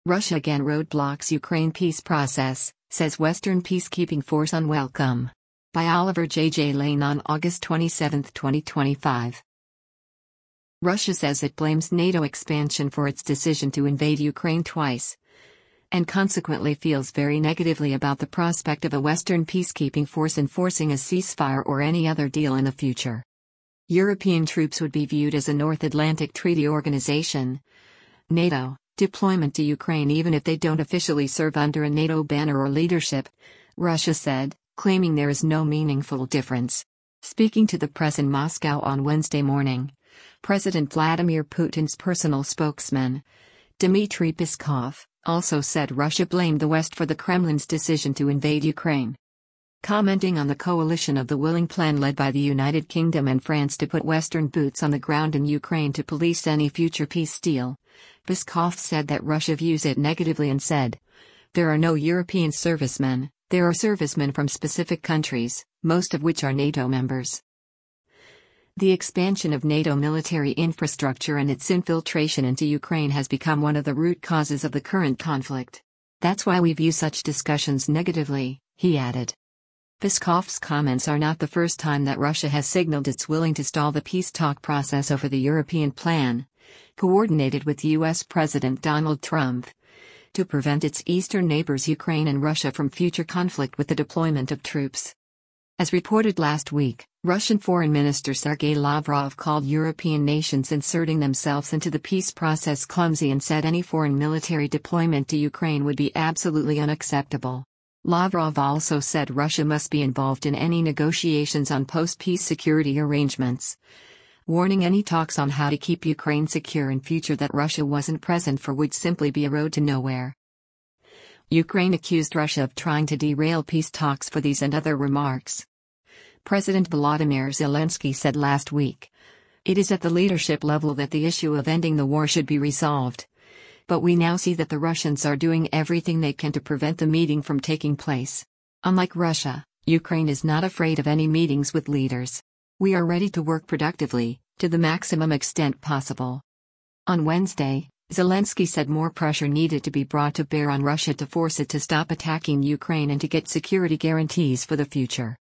Russia again roadblocks Ukraine peace process, says Western peacekeeping force unwelcome. By Oliver J. Lane on August 27, 2025. Russia says it blames NATO expansion for its decision to invade Ukraine twice, and consequently feels very negatively about the prospect of a Western peacekeeping force enforcing a ceasefire or any other deal in the future. European troops would be viewed as a North Atlantic Treaty Organization, NATO, deployment to Ukraine even if they don't officially serve under a NATO banner or leadership, Russia said, claiming there is no meaningful difference. Speaking to the press in Moscow on Wednesday morning, President Vladimir Putin's personal spokesman, Dmitry Peskov, also said Russia blamed the West for the Kremlin's decision to invade Ukraine. Commenting on the coalition of the willing plan led by the United Kingdom and France to put Western boots on the ground in Ukraine to police any future peace deal, Peskov said that Russia views it negatively and said, "There are no European servicemen, there are servicemen from specific countries, most of which are NATO members." The expansion of NATO military infrastructure and its infiltration into Ukraine has become one of the root causes of the current conflict. That's why we view such discussions negatively, he added. Peskov's comments are not the first time that Russia has signaled it's willing to stall the peace talk process over the European plan, coordinated with U.S. President Donald Trump, to prevent its eastern neighbors Ukraine and Russia from future conflict with the deployment of troops. As reported last week, Russian Foreign Minister Sergei Lavrov called European nations inserting themselves into the peace process clumsy and said any foreign military deployment to Ukraine would be absolutely unacceptable. Lavrov also said Russia must be involved in any negotiations on post-peace security arrangements, warning any talks on how to keep Ukraine secure in future that Russia wasn't present for would simply be a road to nowhere. Ukraine accused Russia of trying to derail peace talks for these and other remarks. President Volodymyr Zelensky said last week, "It is at the leadership level that the issue of ending the war should be resolved. But we now see that the Russians are doing everything they can to prevent the meeting from taking place. Unlike Russia, Ukraine is not afraid of any meetings with leaders. We are ready to work productively, to the maximum extent possible." On Wednesday, Zelensky said more pressure needed to be brought to bear on Russia to force it to stop attacking Ukraine and to get security guarantees for the future.